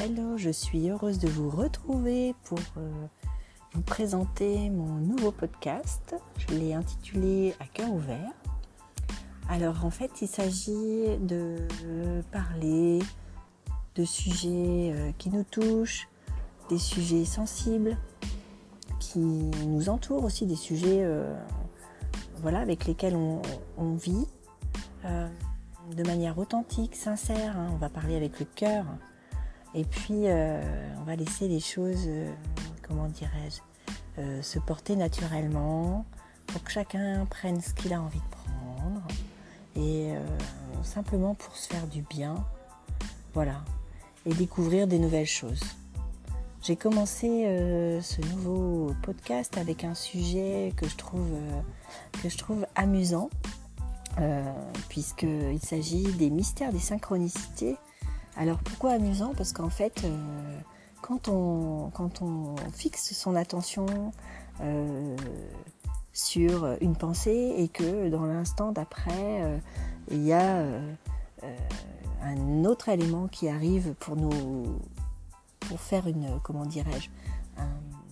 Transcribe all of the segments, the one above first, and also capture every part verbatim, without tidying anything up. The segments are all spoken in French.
hello, je suis heureuse de vous retrouver pour euh, vous présenter mon nouveau podcast. Je l'ai intitulé À cœur ouvert. Alors en fait, il s'agit de parler de sujets euh, qui nous touchent, des sujets sensibles, qui nous entourent aussi, des sujets euh, voilà, avec lesquels on, on vit euh, de manière authentique, sincère. Hein. On va parler avec le cœur. Et puis, euh, on va laisser les choses, euh, comment dirais-je, euh, se porter naturellement pour que chacun prenne ce qu'il a envie de prendre et euh, simplement pour se faire du bien, voilà, et découvrir des nouvelles choses. J'ai commencé euh, ce nouveau podcast avec un sujet que je trouve, euh, que je trouve amusant, euh, puisqu'il s'agit des mystères des synchronicités. Alors pourquoi amusant ? Parce qu'en fait, euh, quand, on, quand on fixe son attention euh, sur une pensée et que dans l'instant d'après, euh, il y a euh, euh, un autre élément qui arrive pour nous, pour faire une, comment dirais-je, un,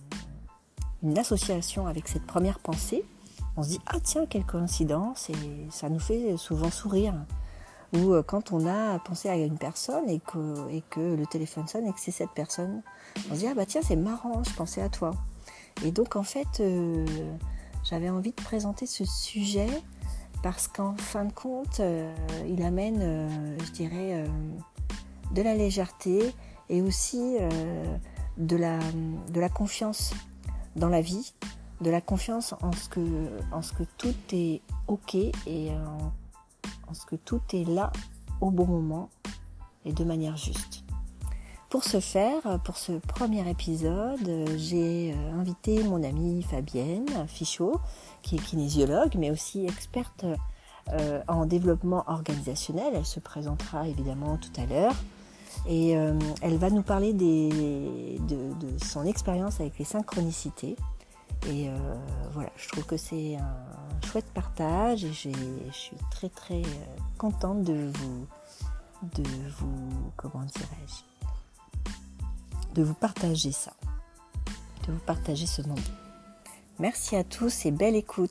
une association avec cette première pensée, on se dit « Ah tiens, quelle coïncidence !» et ça nous fait souvent sourire. Ou quand on a pensé à une personne et que, et que le téléphone sonne et que c'est cette personne, on se dit « Ah bah tiens, c'est marrant, je pensais à toi ». Et donc en fait, euh, j'avais envie de présenter ce sujet parce qu'en fin de compte, euh, il amène, euh, je dirais, euh, de la légèreté et aussi euh, de, la, de la confiance dans la vie, de la confiance en ce que, en ce que tout est OK et en parce que tout est là au bon moment et de manière juste. Pour ce faire, pour ce premier épisode, j'ai invité mon amie Fabienne Fichot, qui est kinésiologue, mais aussi experte euh, en développement organisationnel. Elle se présentera évidemment tout à l'heure. Et euh, elle va nous parler des, de, de son expérience avec les synchronicités. Et euh, voilà, je trouve que c'est un chouette partage et j'ai, je suis très très contente de vous, de vous, comment dirais-je, de vous partager ça, de vous partager ce moment. Merci à tous et belle écoute.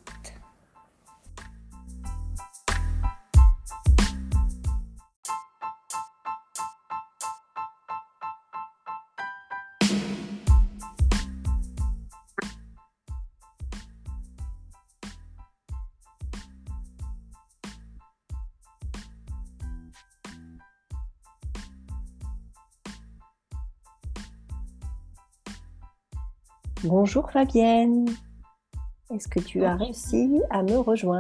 Bonjour Fabienne, est-ce que tu as réussi à me rejoindre ?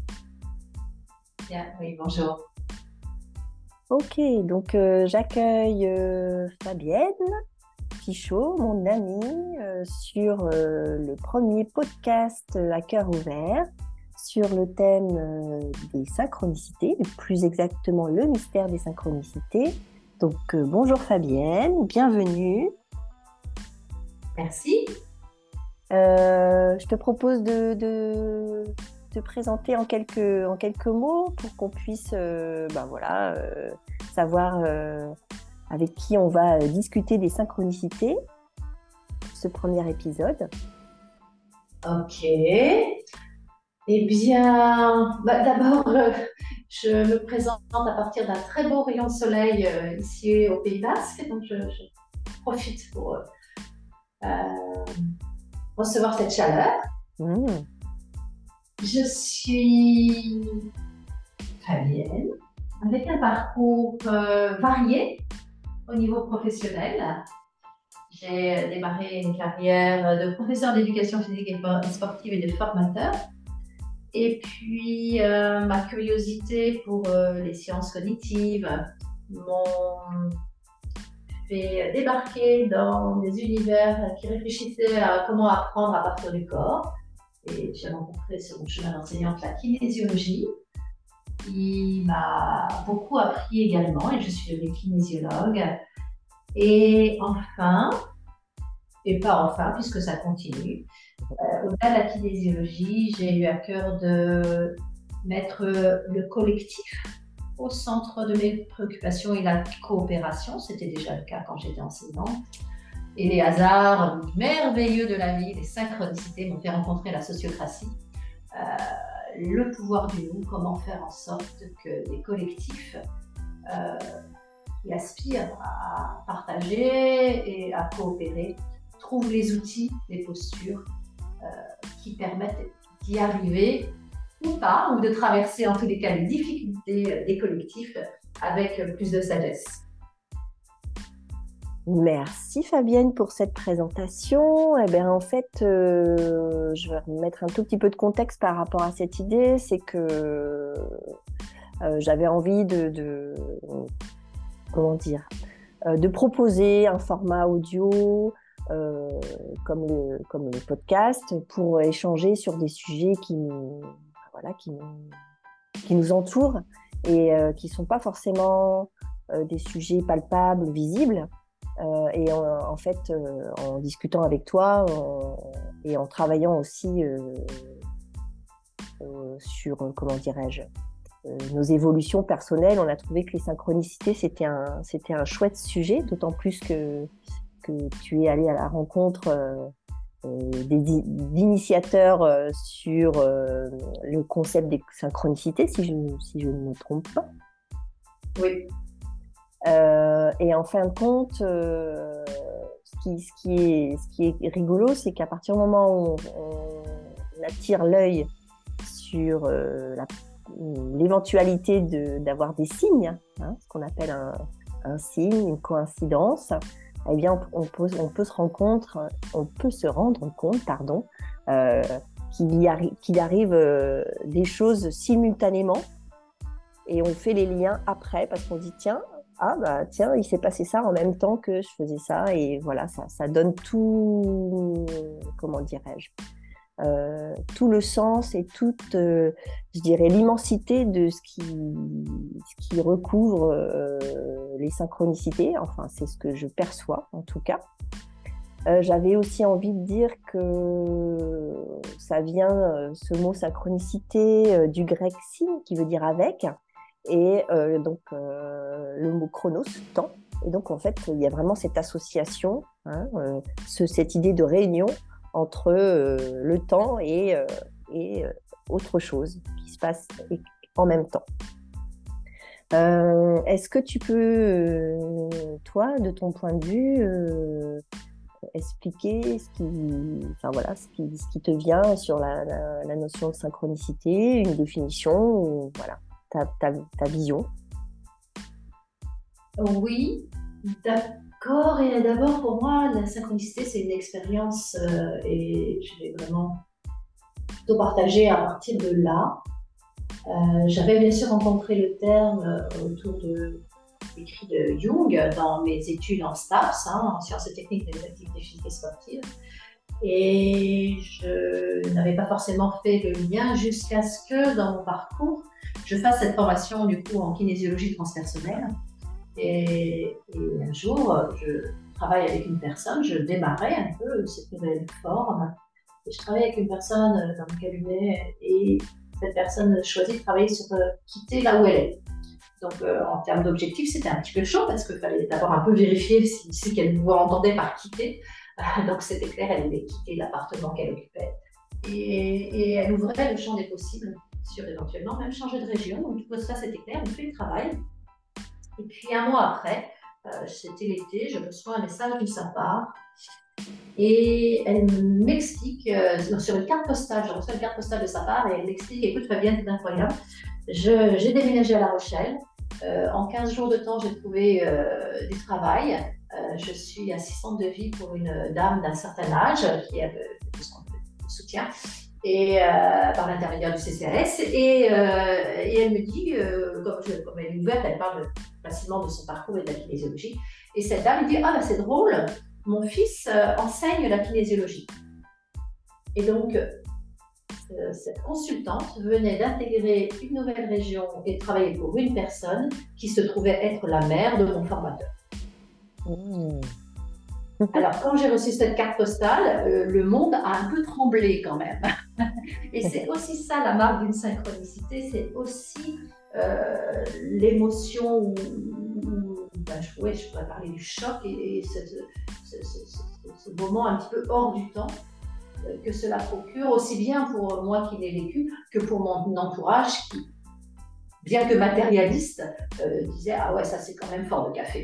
Bien, oui, bonjour. Ok, donc euh, j'accueille euh, Fabienne Fichot, mon amie, euh, sur euh, le premier podcast euh, À cœur ouvert, sur le thème euh, des synchronicités, plus exactement le mystère des synchronicités. Donc euh, bonjour Fabienne, bienvenue. Merci. Euh, je te propose de, de te présenter en quelques, en quelques mots pour qu'on puisse euh, ben voilà, euh, savoir euh, avec qui on va discuter des synchronicités pour ce premier épisode. Ok. Eh bien, bah, d'abord, euh, je me présente à partir d'un très beau rayon de soleil euh, ici au Pays Basque, donc je, je profite pour euh, Euh, recevoir cette chaleur. Mmh. Je suis Fabienne, avec un parcours euh, varié au niveau professionnel. J'ai démarré une carrière de professeur d'éducation physique et sportive et de formateur. Et puis, euh, ma curiosité pour euh, les sciences cognitives m'ont fait débarquer dans des univers qui réfléchissaient à comment apprendre à partir du corps. Et j'ai rencontré sur mon chemin d'enseignante la kinésiologie, qui m'a beaucoup appris également, et je suis devenue kinésiologue. Et enfin, et pas enfin, puisque ça continue, euh, au-delà de la kinésiologie, j'ai eu à cœur de mettre le collectif au centre de mes préoccupations est la coopération. C'était déjà le cas quand j'étais enseignante. Et les hasards merveilleux de la vie, les synchronicités m'ont fait rencontrer la sociocratie, euh, le pouvoir du nous, comment faire en sorte que les collectifs euh, qui aspirent à partager et à coopérer trouvent les outils, les postures euh, qui permettent d'y arriver ou pas, ou de traverser en tous les cas les difficultés des collectifs avec plus de sagesse. Merci Fabienne pour cette présentation. Eh bien, en fait, euh, je vais remettre un tout petit peu de contexte par rapport à cette idée. C'est que euh, j'avais envie de, de comment dire, euh, de proposer un format audio euh, comme le comme le podcast pour échanger sur des sujets qui nous voilà qui nous qui nous entourent et euh, qui sont pas forcément euh, des sujets palpables, visibles. Euh, et en, en fait, euh, en discutant avec toi en, et en travaillant aussi euh, euh, sur, comment dirais-je, euh, nos évolutions personnelles, on a trouvé que les synchronicités, c'était un, c'était un chouette sujet, d'autant plus que, que tu es allé à la rencontre euh, euh, des, d'initiateurs euh, sur euh, le concept des synchronicités, si je, si je ne me trompe pas. Oui. Euh, et en fin de compte, euh, ce, qui, ce, qui est, ce qui est rigolo, c'est qu'à partir du moment où on, on attire l'œil sur euh, la, l'éventualité de, d'avoir des signes, hein, ce qu'on appelle un, un signe, une coïncidence, eh bien, on, on, peut, on, peut, se rendre compte, on peut se rendre compte pardon, euh, qu'il, y arri- qu'il arrive euh, des choses simultanément et on fait les liens après parce qu'on dit tiens, ah bah tiens, il s'est passé ça en même temps que je faisais ça et voilà, ça, ça donne tout, comment dirais-je, euh, tout le sens et toute, euh, je dirais, l'immensité de ce qui, ce qui recouvre euh, les synchronicités, enfin c'est ce que je perçois en tout cas. Euh, j'avais aussi envie de dire que ça vient, euh, ce mot synchronicité, euh, du grec syn, qui veut dire avec, et euh, donc euh, le mot chronos, temps. Et donc en fait, il y a vraiment cette association, hein, euh, ce, cette idée de réunion entre euh, le temps et, euh, et euh, autre chose qui se passe en même temps. Euh, est-ce que tu peux, euh, toi, de ton point de vue, euh, expliquer ce qui, enfin voilà, ce qui, ce qui te vient sur la, la, la notion de synchronicité, une définition, ou, voilà, ta, ta, ta vision? Oui, d'accord. Et d'abord, pour moi, la synchronicité, c'est une expérience euh, et je vais vraiment plutôt partager à partir de là. Euh, j'avais bien sûr rencontré le terme euh, autour de l'écrit de Jung dans mes études en STAPS, hein, en sciences et techniques des activités physiques et sportives. Et je n'avais pas forcément fait le lien jusqu'à ce que, dans mon parcours, je fasse cette formation du coup en kinésiologie transpersonnelle. Et, et un jour, je travaille avec une personne, je démarrais un peu cette nouvelle forme. Et je travaillais avec une personne dans le cabinet et cette personne choisit de travailler sur euh, quitter là où elle est. Donc, euh, en termes d'objectifs, c'était un petit peu chaud parce qu'il fallait d'abord un peu vérifier si, si qu'elle vous entendait par quitter. Euh, donc, c'était clair, elle allait quitter l'appartement qu'elle occupait. Et, et elle ouvrait le champ des possibles sur éventuellement même changer de région. Donc, du coup, ça, c'était clair, on fait le travail. Et puis, un mois après, euh, c'était l'été, je reçois un message de sa part. Et elle m'explique, euh, sur une carte postale, je reçois une carte postale de sa part et elle m'explique, écoute Fabienne, c'est incroyable, je, j'ai déménagé à La Rochelle, euh, en quinze jours de temps j'ai trouvé euh, du travail, euh, je suis assistante de vie pour une dame d'un certain âge qui a besoin de soutien et, euh, par l'intermédiaire du C C A S et, euh, et elle me dit, euh, comme, je, comme elle est ouverte, elle parle facilement de son parcours et de la kinésiologie et cette dame me dit, ah bah c'est drôle, mon fils euh, enseigne la kinésiologie. Et donc, euh, cette consultante venait d'intégrer une nouvelle région et de travailler pour une personne qui se trouvait être la mère de mon formateur. Mmh. Alors, quand j'ai reçu cette carte postale, euh, le monde a un peu tremblé quand même. Et c'est aussi ça la marque d'une synchronicité, c'est aussi euh, l'émotion où, où ben, je, ouais, je pourrais parler du choc et, et ce, ce, ce, ce, ce moment un petit peu hors du temps euh, que cela procure, aussi bien pour moi qui l'ai vécu que pour mon entourage qui, bien que matérialiste, euh, disait « Ah ouais, ça c'est quand même fort de café ».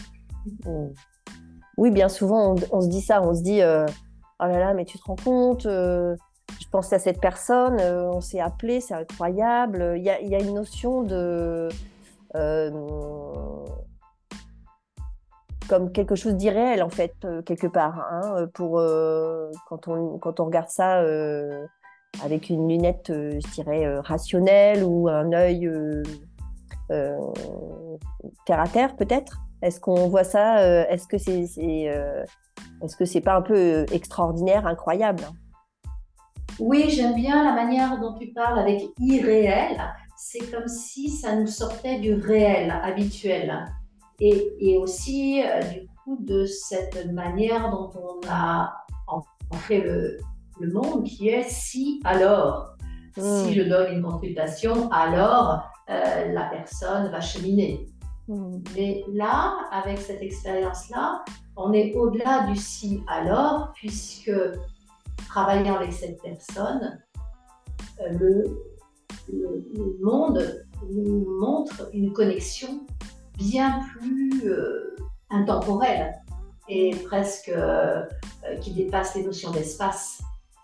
Oui, bien souvent, on, on se dit ça, on se dit euh, « Oh là là, mais tu te rends compte, euh, je pensais à cette personne, euh, on s'est appelé, c'est incroyable. » Il y a, il y a une notion de... Euh, comme quelque chose d'irréel, en fait, euh, quelque part, hein, pour, euh, quand, on, quand on regarde ça euh, avec une lunette, euh, je dirais, euh, rationnelle ou un œil euh, euh, terre à terre, peut-être. Est-ce qu'on voit ça euh, Est-ce que c'est, c'est, euh, est-ce que c'est pas un peu euh, extraordinaire, incroyable? Oui, j'aime bien la manière dont tu parles avec irréel. C'est comme si ça nous sortait du réel habituel. Et, et aussi, euh, du coup, de cette manière dont on a en, en fait le, le monde qui est si, alors. Mmh. Si je donne une consultation, alors euh, la personne va cheminer. Mmh. Mais là, avec cette expérience-là, on est au-delà du si, alors, puisque travaillant avec cette personne, euh, le, le, le monde nous montre une connexion bien plus euh, intemporelle et presque euh, qui dépasse les notions d'espace.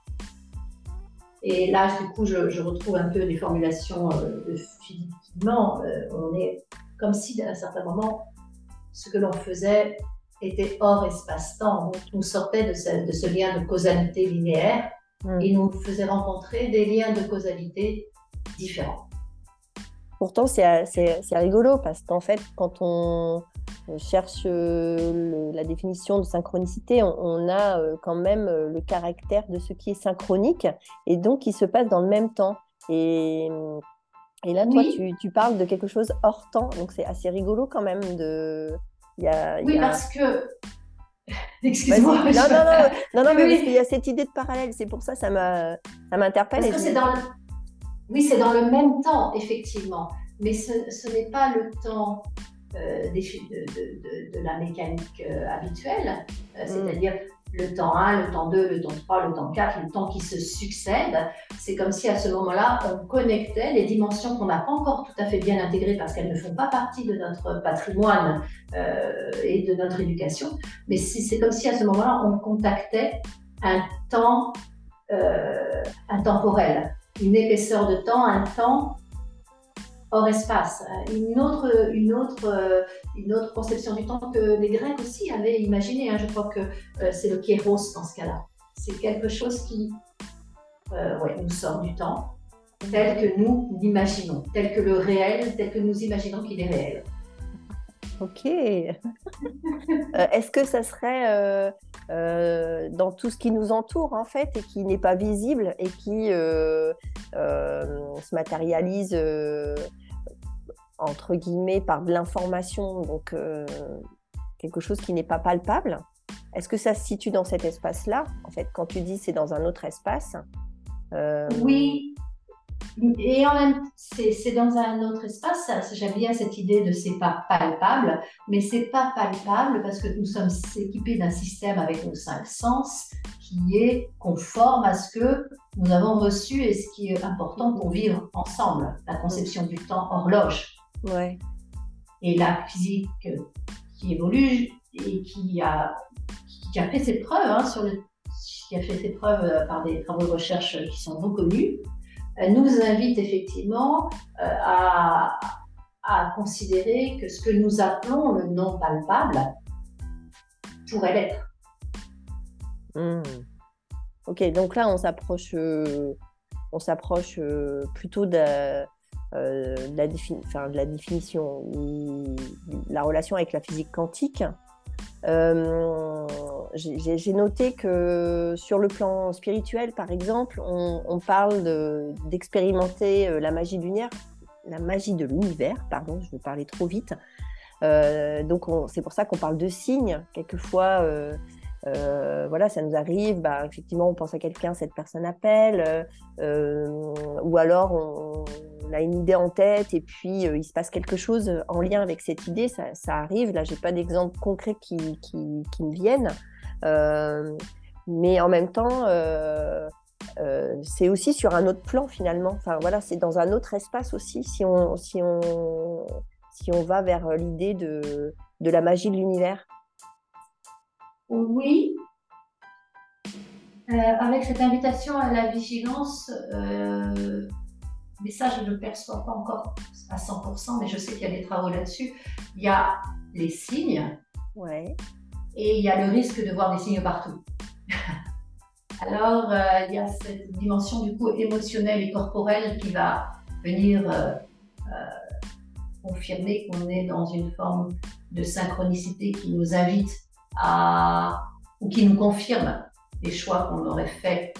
Et là, du coup, je, je retrouve un peu des formulations euh, de Philippe Guillemant. Euh, on est comme si, à un certain moment, ce que l'on faisait était hors espace-temps. Donc, nous sortait de ce, de ce lien de causalité linéaire mmh. et nous faisait rencontrer des liens de causalité différents. Pourtant, c'est, c'est, c'est rigolo parce qu'en fait, quand on cherche le, la définition de synchronicité, on, on a quand même le caractère de ce qui est synchronique et donc qui se passe dans le même temps. Et, et là, toi, oui. tu, tu parles de quelque chose hors temps, donc c'est assez rigolo quand même. De, y a, oui, y a... parce que... Excuse-moi. Non, non, non, non, non mais oui. Parce qu'il y a cette idée de parallèle, c'est pour ça que ça, m'a, ça m'interpelle. Parce que c'est dans le... Oui, c'est dans le même temps, effectivement, mais ce, ce n'est pas le temps euh, des, de, de, de, de la mécanique euh, habituelle, euh, c'est-à-dire mm. le temps un, le temps deux, le temps trois, le temps quatre, le temps qui se succèdent. C'est comme si à ce moment-là, on connectait les dimensions qu'on n'a pas encore tout à fait bien intégrées parce qu'elles ne font pas partie de notre patrimoine euh, et de notre éducation, mais c'est, c'est comme si à ce moment-là, on contactait un temps euh, intemporel. Une épaisseur de temps, un temps hors espace, une autre, une autre, une autre conception du temps que les Grecs aussi avaient imaginé. Hein. Je crois que euh, c'est le kéros dans ce cas-là. C'est quelque chose qui euh, ouais, nous sort du temps, tel que nous l'imaginons, tel que le réel, tel que nous imaginons qu'il est réel. Ok. euh, est-ce que ça serait euh, euh, dans tout ce qui nous entoure en fait et qui n'est pas visible et qui euh, euh, se matérialise euh, entre guillemets par de l'information, donc euh, quelque chose qui n'est pas palpable? Est-ce que ça se situe dans cet espace-là? En fait, quand tu dis c'est dans un autre espace. Euh... Oui. Et en même temps, c'est, c'est dans un autre espace, ça, j'aime bien cette idée de c'est pas palpable, mais c'est pas palpable parce que nous sommes équipés d'un système avec nos cinq sens qui est conforme à ce que nous avons reçu et ce qui est important pour vivre ensemble, la conception du temps horloge. Ouais. Et la physique qui évolue et qui a, qui a fait ses preuves, hein, sur le, qui a fait ses preuves par des travaux de recherche qui sont reconnus, nous invite effectivement euh, à, à considérer que ce que nous appelons le non palpable pourrait l'être. Mmh. Ok, donc là on s'approche, euh, on s'approche euh, plutôt de, euh, de, la défi- enfin, de la définition, de la relation avec la physique quantique. Euh, j'ai, j'ai noté que sur le plan spirituel, par exemple, on, on parle de, d'expérimenter la magie de l'univers, la magie de l'univers, pardon, je vais parler trop vite. Euh, donc, on, c'est pour ça qu'on parle de signes, quelquefois, euh, Euh, voilà, ça nous arrive, bah, effectivement, on pense à quelqu'un, cette personne appelle, euh, ou alors on, on a une idée en tête et puis euh, il se passe quelque chose en lien avec cette idée, ça, ça arrive. Là, j'ai pas d'exemple concret qui, qui, qui me viennent, euh, mais en même temps, euh, euh, c'est aussi sur un autre plan finalement. Enfin voilà, c'est dans un autre espace aussi si on, si on, si on va vers l'idée de, de la magie de l'univers. Oui, euh, avec cette invitation à la vigilance, euh, mais ça je ne le perçois pas encore à cent pour cent, mais je sais qu'il y a des travaux là-dessus. Il y a les signes, ouais. Et il y a le risque de voir des signes partout. Alors, euh, il y a cette dimension du coup émotionnelle et corporelle qui va venir euh, euh, confirmer qu'on est dans une forme de synchronicité qui nous invite à, ou qui nous confirme les choix qu'on aurait faits.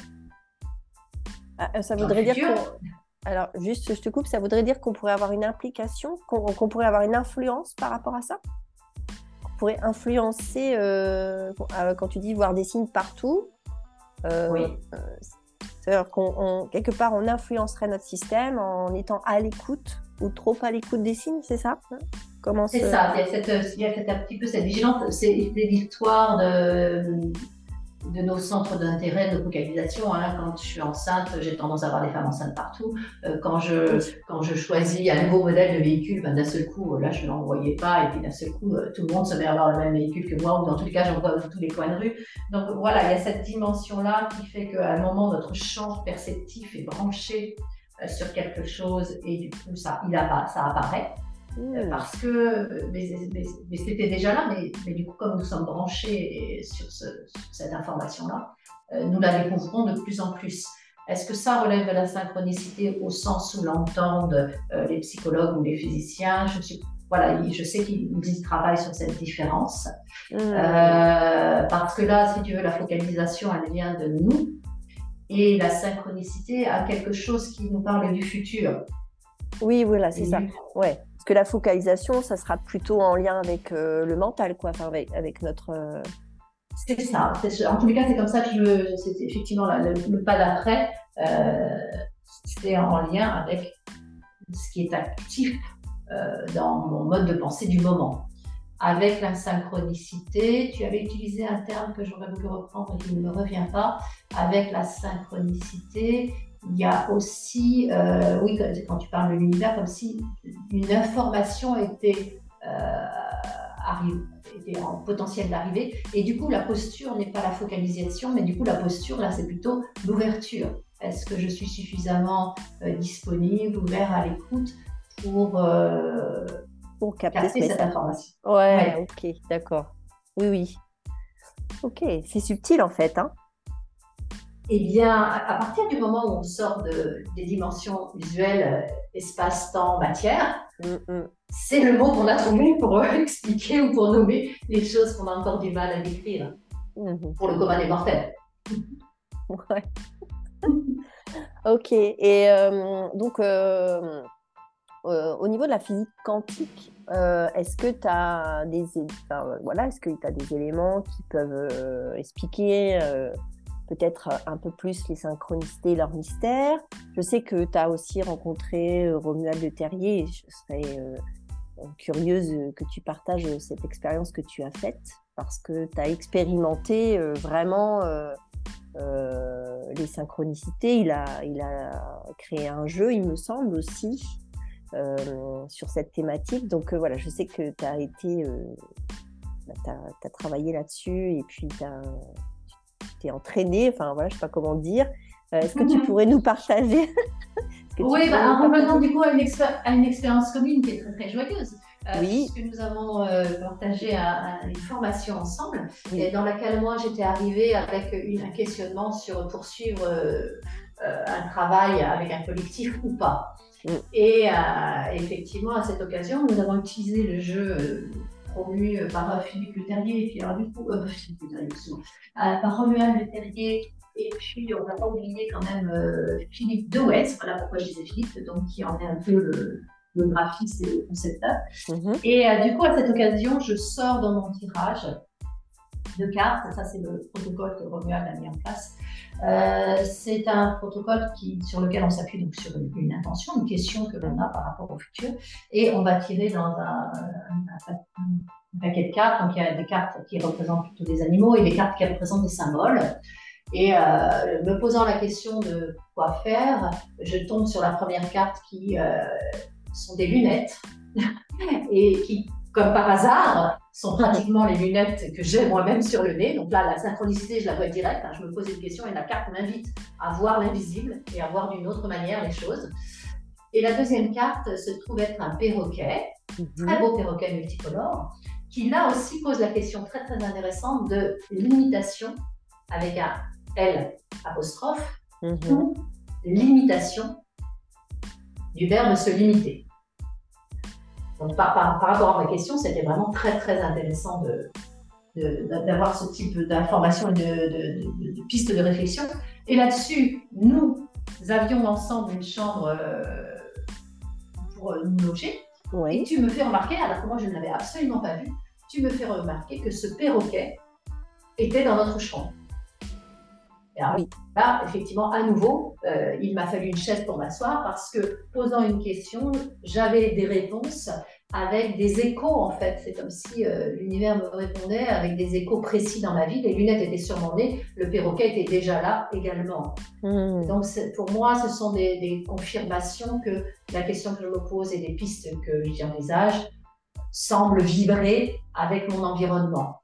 Ah, ça voudrait dire qu'on... Alors, juste, je te coupe, ça voudrait dire qu'on pourrait avoir une implication, qu'on, qu'on pourrait avoir une influence par rapport à ça? Qu'on pourrait influencer, euh, quand tu dis voir des signes partout, euh, oui. euh, c'est-à-dire qu'on, on, quelque part, on influencerait notre système en étant à l'écoute ou trop à l'écoute des signes, c'est ça? Comment C'est ce... ça, il y a, cette, il y a cette, un petit peu cette vigilance, c'est l'histoire de... de nos centres d'intérêt, de focalisation. Hein. Quand je suis enceinte, j'ai tendance à avoir des femmes enceintes partout. Euh, quand, je, quand je choisis un nouveau modèle de véhicule, ben, d'un seul coup, là, je ne l'en voyais pas. Et puis d'un seul coup, euh, tout le monde se met à avoir le même véhicule que moi, ou dans tous les cas, j'en vois dans tous les coins de rue. Donc voilà, il y a cette dimension-là qui fait qu'à un moment, notre champ perceptif est branché euh, sur quelque chose et du coup, ça, il a, ça apparaît. Mmh. Parce que, mais, mais, mais c'était déjà là, mais, mais du coup, comme nous sommes branchés sur, ce, sur cette information-là, euh, nous la découvrons de plus en plus. Est-ce que ça relève de la synchronicité au sens où l'entendent euh, les psychologues ou les physiciens? Je suis, voilà, je sais qu'ils y travaillent sur cette différence. Mmh. Euh, parce que là, si tu veux, la focalisation, elle vient de nous. Et la synchronicité a quelque chose qui nous parle du futur. Oui, voilà, c'est et ça. Ouais. Parce que la focalisation, ça sera plutôt en lien avec euh, le mental, quoi, enfin, avec, avec notre... Euh... C'est ça. C'est, en tous les cas, c'est comme ça que je... C'est effectivement la, le, le pas d'après, euh, c'est en lien avec ce qui est actif euh, dans mon mode de pensée du moment. Avec la synchronicité, tu avais utilisé un terme que j'aurais voulu reprendre et qui ne me revient pas. Avec la synchronicité, il y a aussi, euh, oui, quand tu parles de l'univers, comme si une information était, euh, arrive, était en potentiel d'arriver. Et du coup, la posture n'est pas la focalisation, mais du coup, la posture, là, c'est plutôt l'ouverture. Est-ce que je suis suffisamment euh, disponible, ouvert à l'écoute pour, euh, pour capter, capter cette information? Ouais, ouais, ok, d'accord. Oui, oui. Ok, c'est subtil en fait, hein. Eh bien, à partir du moment où on sort de, des dimensions visuelles, espace, temps, matière, mm-hmm. c'est le mot qu'on a trouvé pour expliquer ou pour nommer les choses qu'on a encore du mal à décrire, mm-hmm. pour le commun des mortels. Ouais. Ok, et euh, donc, euh, euh, au niveau de la physique quantique, euh, est-ce que tu as des, enfin, voilà, est-ce que tu as des éléments qui peuvent euh, expliquer euh, peut-être un peu plus les synchronicités et leurs mystères? Je sais que tu as aussi rencontré Romuald Le Terrier et je serais euh, curieuse que tu partages cette expérience que tu as faite parce que tu as expérimenté euh, vraiment euh, euh, les synchronicités. Il a, il a créé un jeu, il me semble aussi, euh, sur cette thématique. Donc euh, voilà, je sais que tu as été, euh, tu as travaillé là-dessus et puis tu as t'es entraîné, enfin voilà, je sais pas comment dire. Euh, est-ce que tu pourrais nous partager Oui, bah, en revenant du coup à une, expé- à une expérience commune qui est très très joyeuse. Euh, oui. Puisque nous avons euh, partagé un, un, une formation ensemble, oui. et dans laquelle moi j'étais arrivée avec une, un questionnement sur poursuivre euh, euh, un travail avec un collectif ou pas. Oui. Et euh, effectivement, à cette occasion, nous avons utilisé le jeu euh, promu par Philippe Le Terrier, et puis alors du coup, euh, Philippe Le Terrier, euh, par Romuald Le Terrier, et puis on n'a pas oublié quand même euh, Philippe Dewes, voilà pourquoi je disais Philippe, donc qui en est un peu le, le graphiste et le concepteur. Mm-hmm. Et euh, du coup, à cette occasion, je sors dans mon tirage de cartes. Ça, c'est le protocole que Romuald a mis en place. Euh, c'est un protocole qui, sur lequel on s'appuie donc sur une, une intention, une question que l'on a par rapport au futur, et on va tirer dans un, un, un paquet de cartes. Donc il y a des cartes qui représentent plutôt des animaux et des cartes qui représentent des symboles. Et euh, me posant la question de quoi faire, je tombe sur la première carte qui euh, sont des lunettes et qui, comme par hasard, sont pratiquement les lunettes que j'ai moi-même sur le nez. Donc là, la synchronicité, je la vois direct. Hein, je me pose une question et la carte m'invite à voir l'invisible et à voir d'une autre manière les choses. Et la deuxième carte se trouve être un perroquet, mm-hmm. très beau perroquet multicolore, qui là aussi pose la question très très intéressante de l'imitation avec un L apostrophe mm-hmm. ou l'imitation du verbe se limiter. Donc, par, par, par rapport à ma question, c'était vraiment très, très intéressant de, de, d'avoir ce type d'informations et de, de, de, de pistes de réflexion. Et là-dessus, nous avions ensemble une chambre euh, pour nous loger. Oui. Et tu me fais remarquer, alors que moi je ne l'avais absolument pas vu, tu me fais remarquer que ce perroquet était dans notre chambre. Et alors, oui. Là, effectivement, à nouveau, euh, il m'a fallu une chaise pour m'asseoir parce que, posant une question, j'avais des réponses avec des échos, en fait. C'est comme si euh, l'univers me répondait avec des échos précis dans ma vie. Les lunettes étaient sur mon nez, le perroquet était déjà là également. Mmh. Donc, pour moi, ce sont des, des confirmations que la question que je me pose et des pistes que j'envisage semblent vibrer avec mon environnement.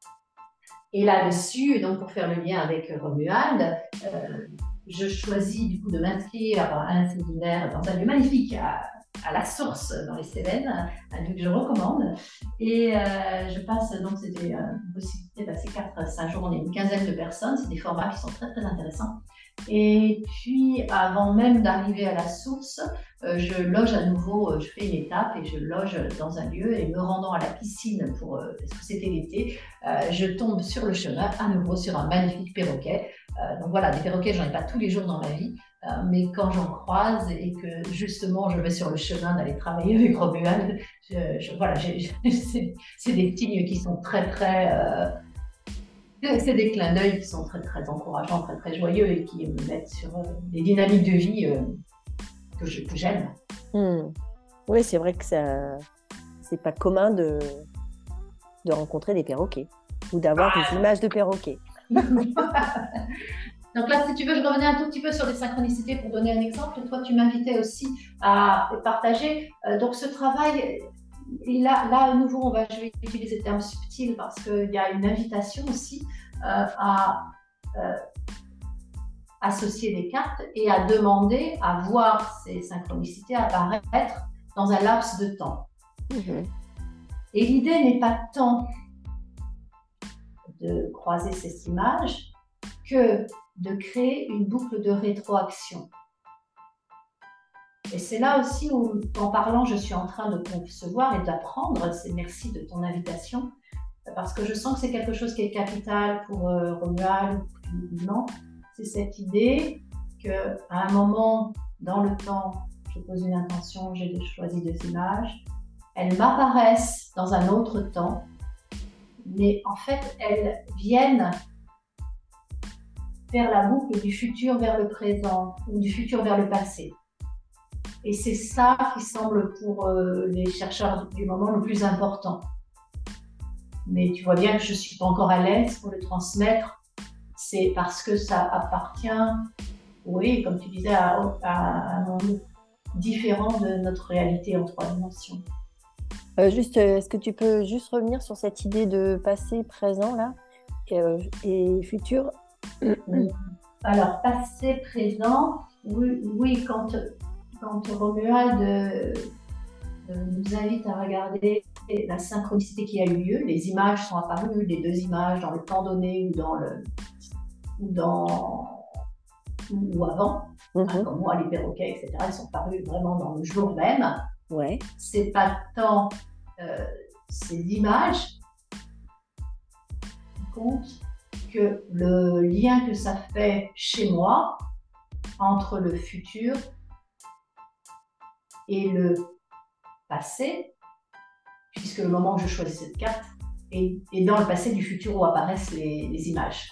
Et là-dessus, donc pour faire le lien avec Romuald, euh, je choisis du coup de m'inscrire à un séminaire dans un lieu magnifique à, à la Source dans les Cévennes, un lieu que je recommande. Et euh, je passe, donc c'était une possibilité de passer quatre à cinq jours, on est une quinzaine de personnes, c'est des formats qui sont très très intéressants. Et puis, avant même d'arriver à la source, euh, je loge à nouveau, euh, je fais une étape et je loge dans un lieu et me rendant à la piscine, pour, euh, parce que c'était l'été, euh, je tombe sur le chemin, à nouveau sur un magnifique perroquet. Euh, donc voilà, des perroquets, j'en ai pas tous les jours dans ma vie, euh, mais quand j'en croise et que justement je vais sur le chemin d'aller travailler avec Romuald, je, je, voilà, j'ai, c'est, c'est des signes qui sont très très... Euh, C'est des clins d'œil qui sont très très encourageants, très très joyeux et qui me mettent sur euh, des dynamiques de vie euh, que, je, que j'aime. Mmh. Oui, c'est vrai que ça, c'est pas commun de, de rencontrer des perroquets ou d'avoir ah. des images de perroquets. Donc là, si tu veux, je revenais un tout petit peu sur les synchronicités pour donner un exemple. Toi, tu m'invitais aussi à partager. Euh, donc ce travail. Et là, là, à nouveau, on va, je vais utiliser le terme subtil parce qu'il y a une invitation aussi euh, à euh, associer des cartes et à demander à voir ces synchronicités apparaître dans un laps de temps. Mmh. Et l'idée n'est pas tant de croiser ces images que de créer une boucle de rétroaction. Et c'est là aussi où, en parlant, je suis en train de concevoir et d'apprendre. C'est merci de ton invitation, parce que je sens que c'est quelque chose qui est capital pour euh, Romuald. Non, c'est cette idée qu'à un moment dans le temps, je pose une intention, j'ai choisi deux images, elles m'apparaissent dans un autre temps, mais en fait, elles viennent faire la boucle du futur vers le présent ou du futur vers le passé. Et c'est ça qui semble pour euh, les chercheurs du moment le plus important. Mais tu vois bien que je ne suis pas encore à l'aise pour le transmettre. C'est parce que ça appartient, oui, comme tu disais, à, à un monde différent de notre réalité en trois dimensions. Euh, juste, est-ce que tu peux juste revenir sur cette idée de passé, présent là, et, euh, et futur? Alors, passé, présent, oui, oui quand... Quand Romuald euh, nous invite à regarder la synchronicité qui a eu lieu, les images sont apparues, les deux images dans le temps donné ou dans le ou dans ou avant, mm-hmm. hein, comme moi les perroquets, et cetera. Ils sont apparus vraiment dans le jour même. Ouais. C'est pas tant euh, ces images qui comptent que le lien que ça fait chez moi entre le futur et le passé, puisque le moment où je choisis cette carte et, et dans le passé du futur où apparaissent les, les images.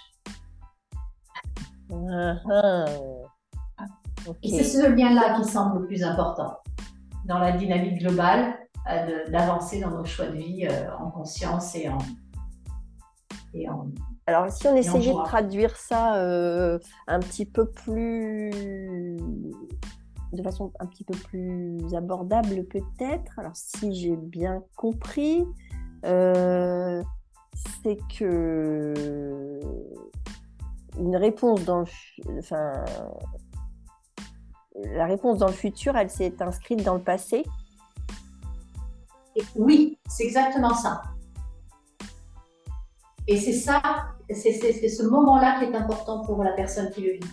Uh-huh. Okay. Et c'est ce lien-là qui semble le plus important dans la dynamique globale euh, de, d'avancer dans nos choix de vie euh, en conscience et en, et en... Alors, si on essayait de traduire ça euh, un petit peu plus... de façon un petit peu plus abordable peut-être, alors si j'ai bien compris, euh, c'est que une réponse dans le... Enfin, la réponse dans le futur, elle s'est inscrite dans le passé. Et oui, c'est exactement ça. Et c'est ça, c'est, c'est, c'est ce moment-là qui est important pour la personne qui le vit.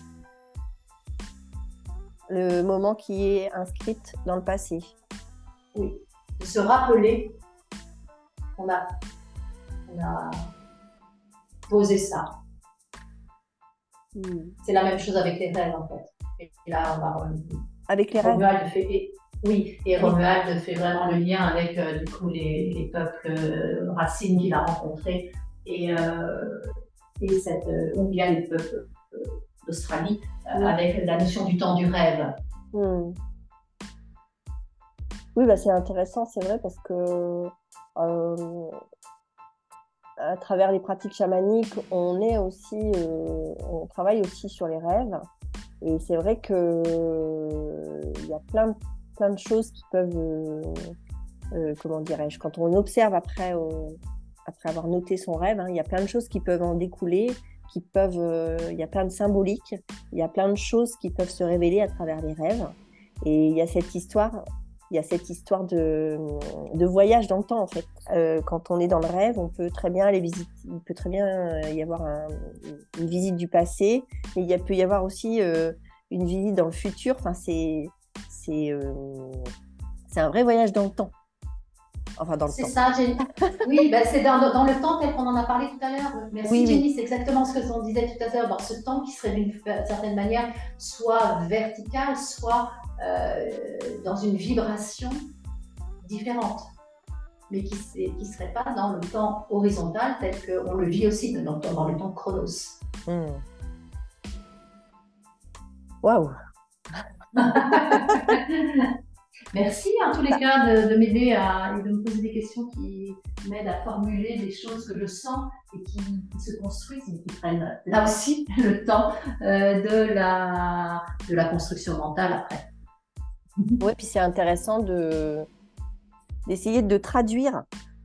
Le moment qui est inscrit dans le passé. Oui, de se rappeler qu'on a, on a posé ça. Mm. C'est la même chose avec les rêves en fait. Et là, on va avec les Romuald rêves. Fait, et, oui, et Romuald fait vraiment le lien avec euh, du coup les, les peuples euh, racines qu'il a rencontrés et, euh, et cette, euh, ou bien les peuples euh, d'Australie euh, mm. avec la notion du temps du rêve. Mm. Oui, bah, c'est intéressant, c'est vrai, parce que euh, à travers les pratiques chamaniques, on est aussi, euh, on travaille aussi sur les rêves. Et c'est vrai que euh, il y a plein, plein de choses qui peuvent, euh, euh, comment dirais-je, quand on observe après, euh, après avoir noté son rêve, hein, il y a plein de choses qui peuvent en découler, qui peuvent, euh, il y a plein de symboliques, il y a plein de choses qui peuvent se révéler à travers les rêves. Et il y a cette histoire, il y a cette histoire de, de voyage dans le temps en fait. Euh, quand on est dans le rêve, on peut très bien aller visiter, il peut très bien y avoir un, une visite du passé, mais il y a, peut y avoir aussi euh, une visite dans le futur. Enfin, c'est, c'est, euh, c'est un vrai voyage dans le temps. Enfin, dans le c'est temps. ça, Jenny. Oui, ben c'est dans, dans le temps tel qu'on en a parlé tout à l'heure. Merci oui, Jenny, oui. C'est exactement ce que on disait tout à l'heure. Dans ce temps qui serait d'une certaine manière soit vertical, soit euh, dans une vibration différente, mais qui ne serait pas dans le temps horizontal tel qu'on le vit aussi dans, dans le temps chronos. Waouh. Wow. Merci en tous les cas de, de m'aider à, et de me poser des questions qui m'aident à formuler des choses que je sens et qui, qui se construisent, mais qui prennent là aussi le temps euh, de, la, de la construction mentale après. Oui, puis c'est intéressant de, d'essayer de traduire,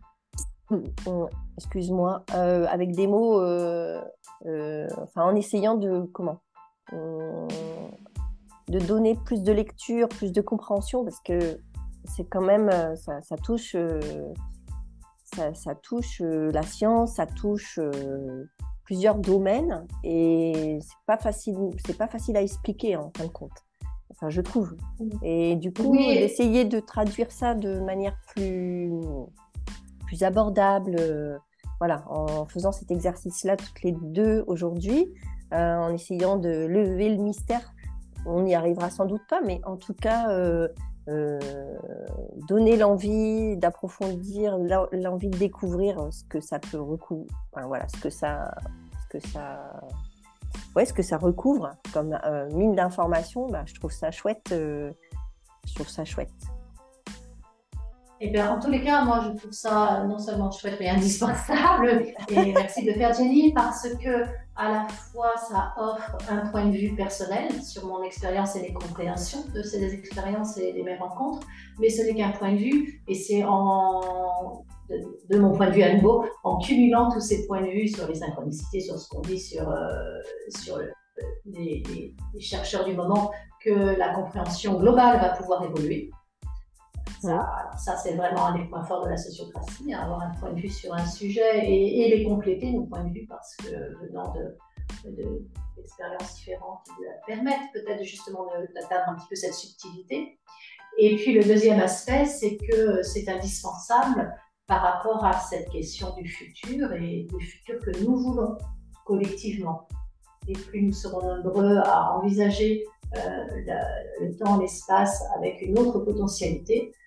excuse-moi, euh, avec des mots, euh, euh, enfin en essayant de, comment euh, de donner plus de lecture, plus de compréhension, parce que c'est quand même, ça, ça touche, euh, ça, ça touche euh, la science, ça touche euh, plusieurs domaines, et c'est pas facile, c'est pas facile à expliquer en fin de compte. Enfin, je trouve. Et du coup, oui. D'essayer de traduire ça de manière plus, plus abordable, euh, voilà, en faisant cet exercice-là toutes les deux aujourd'hui, euh, en essayant de lever le mystère. On n'y arrivera sans doute pas, mais en tout cas, euh, euh, donner l'envie d'approfondir, l'envie de découvrir ce que ça peut recouvrir, enfin, voilà, ce que ça, ce que ça, ouais, ce que ça recouvre comme euh, mine d'informations. Bah, je trouve ça chouette. Euh, je trouve ça chouette. Eh bien, en tous les cas, moi, je trouve ça non seulement chouette, mais indispensable. Et merci de faire, Jenny, parce que à la fois, ça offre un point de vue personnel sur mon expérience et les compréhensions de ces expériences et de mes rencontres, mais ce n'est qu'un point de vue, et c'est en, de, de mon point de vue à nouveau, en cumulant tous ces points de vue sur les synchronicités, sur ce qu'on dit sur, euh, sur le, les, les, les chercheurs du moment, que la compréhension globale va pouvoir évoluer. Ça, ça, c'est vraiment un des points forts de la sociocratie, hein, avoir un point de vue sur un sujet et, et les compléter, nos points de vue, parce que venant de, de, d'expériences différentes qui permettent peut-être justement d'atteindre un petit peu cette subtilité. Et puis le deuxième aspect, c'est que c'est indispensable par rapport à cette question du futur et du futur que nous voulons collectivement. Et plus nous serons nombreux à envisager Euh, le, le temps, l'espace avec une autre potentialité,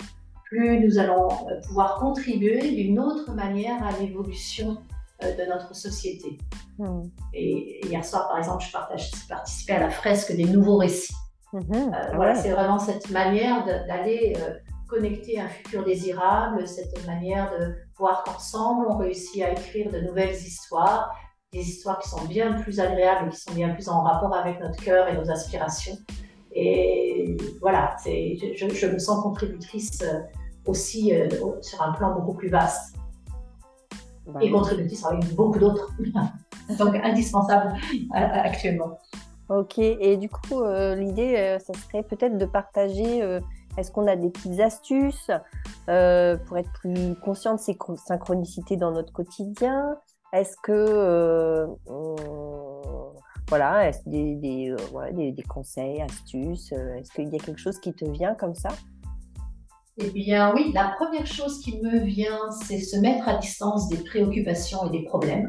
plus nous allons pouvoir contribuer d'une autre manière à l'évolution de notre société. Mmh. Et hier soir, par exemple, je, partage, je participais à la fresque des nouveaux récits. Mmh. Euh, ah voilà, ouais. C'est vraiment cette manière de, d'aller euh, connecter un futur désirable, cette manière de voir qu'ensemble, on réussit à écrire de nouvelles histoires, des histoires qui sont bien plus agréables et qui sont bien plus en rapport avec notre cœur et nos aspirations. Et voilà, c'est, je, je me sens contributrice aussi euh, sur un plan beaucoup plus vaste. Bah, et contributrice avec beaucoup d'autres. Donc indispensable euh, actuellement. Ok, et du coup, euh, l'idée, euh, ça serait peut-être de partager, euh, est-ce qu'on a des petites astuces euh, pour être plus conscient de ces synchronicités dans notre quotidien? Est-ce que, euh, on, voilà, est-ce des, des, euh, ouais, des, des conseils, astuces? Est-ce qu'il y a quelque chose qui te vient comme ça? Eh bien oui, la première chose qui me vient, c'est se mettre à distance des préoccupations et des problèmes.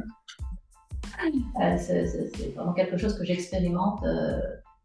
Euh, c'est, c'est, c'est vraiment quelque chose que j'expérimente euh,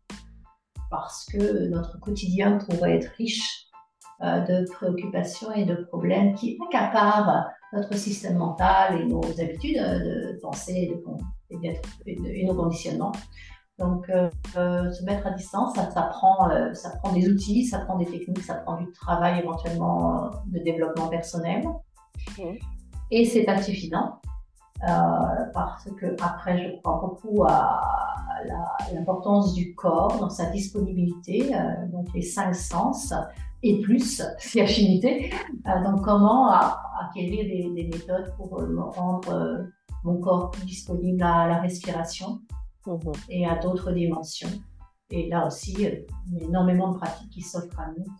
parce que notre quotidien pourrait être riche euh, de préoccupations et de problèmes qui accaparent notre système mental et nos habitudes de penser et, de, et, d'être, et, de, et nos conditionnements. Donc, euh, euh, se mettre à distance, ça, ça, prend, euh, ça prend des outils, ça prend des techniques, ça prend du travail éventuellement euh, de développement personnel. Mmh. Et c'est insuffisant euh, parce que après, je crois beaucoup à, à, la, à l'importance du corps dans sa disponibilité, euh, donc les cinq sens et plus, si affinité. Euh, donc, comment acquérir des, des méthodes pour euh, rendre euh, mon corps plus disponible à la respiration. Mmh. Et à d'autres dimensions. Et là aussi, il y a énormément de pratiques qui s'offrent à nous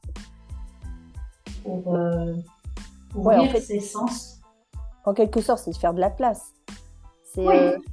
pour euh, ouvrir ouais, en fait, ces sens. En quelque sorte, c'est de faire de la place. C'est, oui. Euh...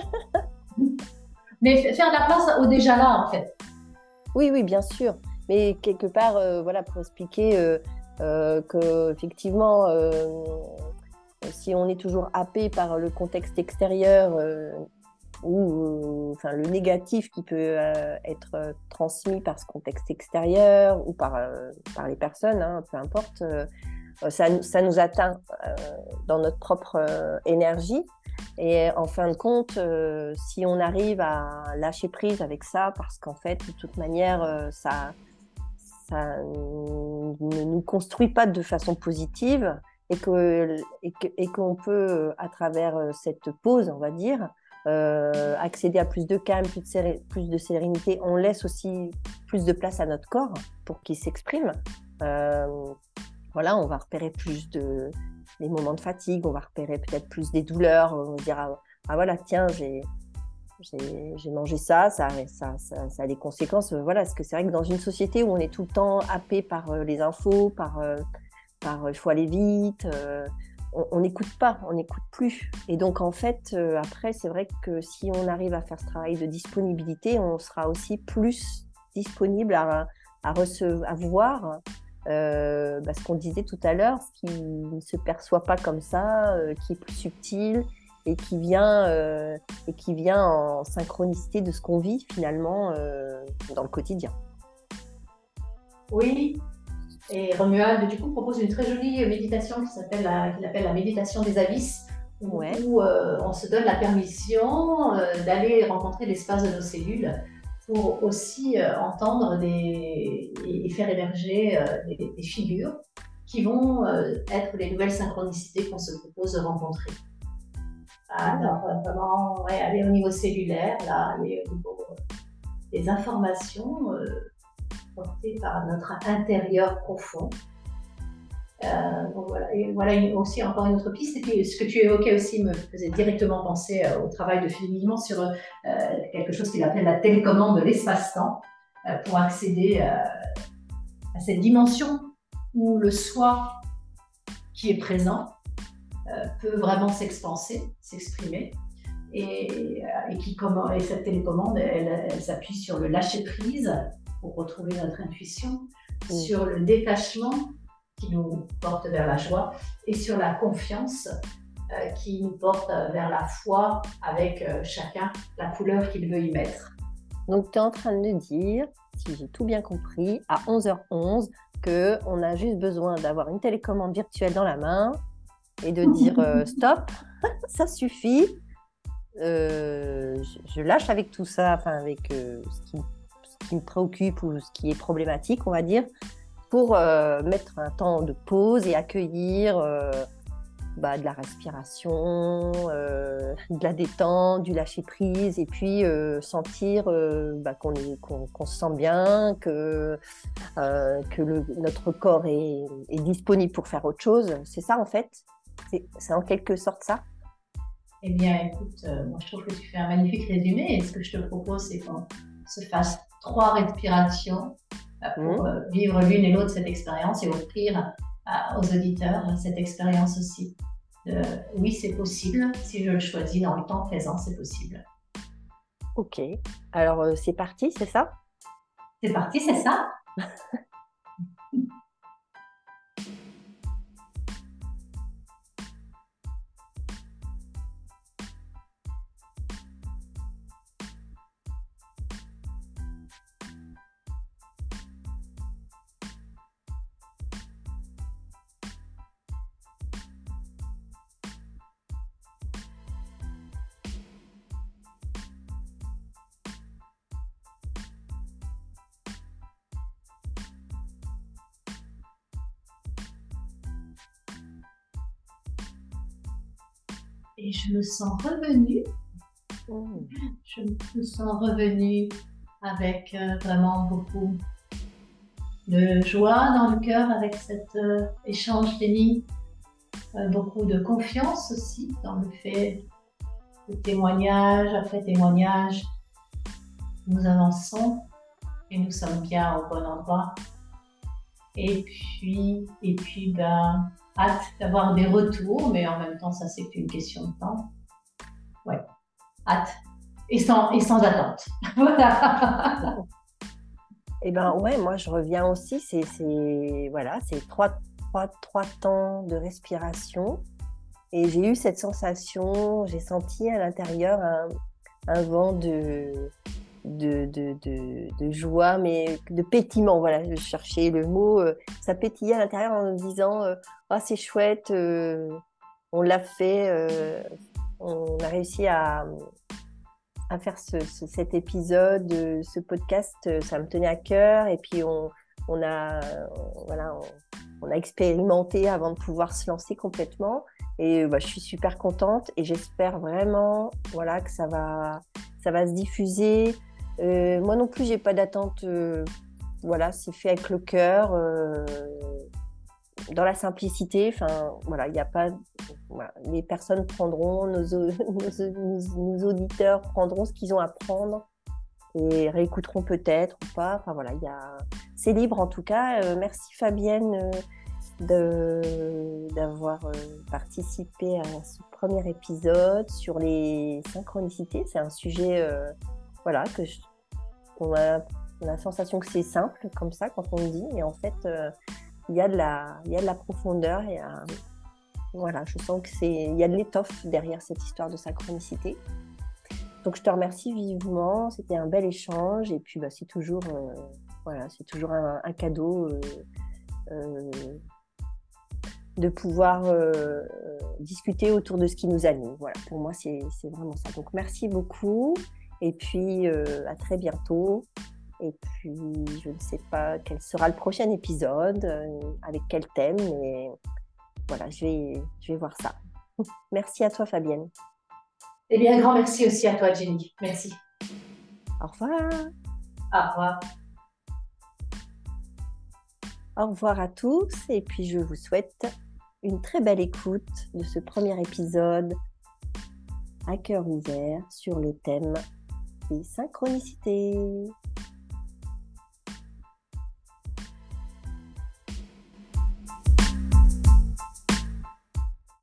Mais faire de la place au déjà là, en fait. Oui, oui, bien sûr. Mais quelque part, euh, voilà, pour expliquer euh, euh, qu'effectivement, euh, si on est toujours happé par le contexte extérieur, euh, ou enfin, le négatif qui peut euh, être transmis par ce contexte extérieur ou par, euh, par les personnes, hein, peu importe, euh, ça, ça nous atteint euh, dans notre propre euh, énergie. Et en fin de compte, euh, si on arrive à lâcher prise avec ça, parce qu'en fait, de toute manière, euh, ça, ça ne nous construit pas de façon positive et, que, et, que, et qu'on peut, à travers cette pause, on va dire, Euh, accéder à plus de calme, plus de, séré- plus de sérénité. On laisse aussi plus de place à notre corps pour qu'il s'exprime. Euh, voilà, on va repérer plus de des moments de fatigue, on va repérer peut-être plus des douleurs. On va dire ah, ah voilà tiens j'ai j'ai, j'ai mangé ça, ça, ça, ça, ça a des conséquences. Voilà, parce que c'est vrai que dans une société où on est tout le temps happé par euh, les infos, par euh, par il faut aller vite. Euh, on n'écoute pas, on n'écoute plus. Et donc, en fait, euh, après, c'est vrai que si on arrive à faire ce travail de disponibilité, on sera aussi plus disponible à, à recevoir euh, bah, ce qu'on disait tout à l'heure, ce qui ne se perçoit pas comme ça, euh, qui est plus subtil et qui vient, euh, et qui vient en synchronicité de ce qu'on vit finalement euh, dans le quotidien. Oui. Et Romuald, du coup, propose une très jolie méditation qui s'appelle la, qu'il appelle la méditation des abysses, où, ouais. où euh, on se donne la permission euh, d'aller rencontrer l'espace de nos cellules pour aussi euh, entendre des, et, et faire émerger euh, des, des figures qui vont euh, être les nouvelles synchronicités qu'on se propose de rencontrer. Alors, euh, vraiment, ouais, aller au niveau cellulaire, là, aller au niveau euh, des informations euh, porté par notre intérieur profond. Euh, donc voilà. Et voilà une, aussi encore une autre piste. Et puis ce que tu évoquais aussi me faisait directement penser euh, au travail de Philippe Millimont sur euh, quelque chose qu'il appelle la télécommande de l'espace-temps euh, pour accéder euh, à cette dimension où le soi qui est présent euh, peut vraiment s'expanser, s'exprimer. Et, et, qui, et cette télécommande, elle, elle, elle s'appuie sur le lâcher-prise pour retrouver notre intuition, mmh. sur le détachement qui nous porte vers la joie et sur la confiance euh, qui nous porte vers la foi avec euh, chacun la couleur qu'il veut y mettre. Donc tu es en train de me dire, si j'ai tout bien compris, à onze heures onze, qu'on a juste besoin d'avoir une télécommande virtuelle dans la main et de dire euh, stop, ça suffit. Euh, je, je lâche avec tout ça, enfin avec euh, ce, qui, ce qui me préoccupe ou ce qui est problématique, on va dire, pour euh, mettre un temps de pause et accueillir euh, bah, de la respiration, euh, de la détente, du lâcher prise, et puis euh, sentir euh, bah, qu'on, est, qu'on, qu'on se sent bien, que, euh, que le, notre corps est, est disponible pour faire autre chose. C'est ça en fait, c'est, c'est en quelque sorte ça. Eh bien, écoute, euh, moi je trouve que tu fais un magnifique résumé et ce que je te propose, c'est qu'on se fasse trois respirations euh, pour mmh. euh, vivre l'une et l'autre cette expérience et offrir euh, aux auditeurs cette expérience aussi. De, oui, c'est possible, si je le choisis dans le temps présent, c'est possible. Ok, alors euh, c'est parti, c'est ça? C'est parti, c'est ça. Et je me sens revenue, mmh. je me sens revenue avec euh, vraiment beaucoup de joie dans le cœur avec cet euh, échange d'énigmes, euh, beaucoup de confiance aussi dans le fait de témoignage après témoignage, nous avançons et nous sommes bien au bon endroit. Et puis, et puis ben, hâte d'avoir des retours, mais en même temps, ça c'est qu'une question de temps. Ouais, hâte. Et sans, et sans attente. Voilà. Eh ben ouais, moi je reviens aussi, c'est, c'est, voilà, c'est trois, trois, trois temps de respiration. Et j'ai eu cette sensation, j'ai senti à l'intérieur un, un vent de, de, de, de, de joie, mais de pétillement. Voilà, je cherchais le mot. Euh, ça pétillait à l'intérieur en me disant euh, oh, c'est chouette, euh, on l'a fait, euh, on a réussi à, à faire ce, ce, cet épisode, ce podcast, ça me tenait à cœur. Et puis on, on, a, on, voilà, on, on a expérimenté avant de pouvoir se lancer complètement. Et bah, je suis super contente et j'espère vraiment voilà, que ça va, ça va se diffuser. Euh, moi non plus, j'ai pas d'attente. Euh, voilà, c'est fait avec le cœur, euh, dans la simplicité. Enfin, voilà, il n'y a pas. Voilà, les personnes prendront, nos, nos, nos, nos auditeurs prendront ce qu'ils ont à prendre et réécouteront peut-être ou pas. Enfin voilà, il y a. C'est libre en tout cas. Euh, merci Fabienne. Euh, De, d'avoir euh, participé à ce premier épisode sur les synchronicités. C'est un sujet euh, voilà, que je, on, a, on a la sensation que c'est simple comme ça quand on le dit, et en fait euh, il y a de la, il y a de la profondeur et euh, voilà, je sens que c'est, il y a de l'étoffe derrière cette histoire de synchronicité. Donc je te remercie vivement, c'était un bel échange et puis bah, c'est toujours euh, voilà, c'est toujours un, un cadeau euh, euh, de pouvoir euh, discuter autour de ce qui nous anime. Voilà, pour moi, c'est, c'est vraiment ça. Donc, merci beaucoup. Et puis, euh, à très bientôt. Et puis, je ne sais pas quel sera le prochain épisode, euh, avec quel thème, mais voilà, je vais, je vais voir ça. Merci à toi, Fabienne. Eh bien, un grand merci aussi à toi, Jenny. Merci. Au revoir. Au revoir. Au revoir à tous et puis je vous souhaite une très belle écoute de ce premier épisode à cœur ouvert sur le thème des synchronicités.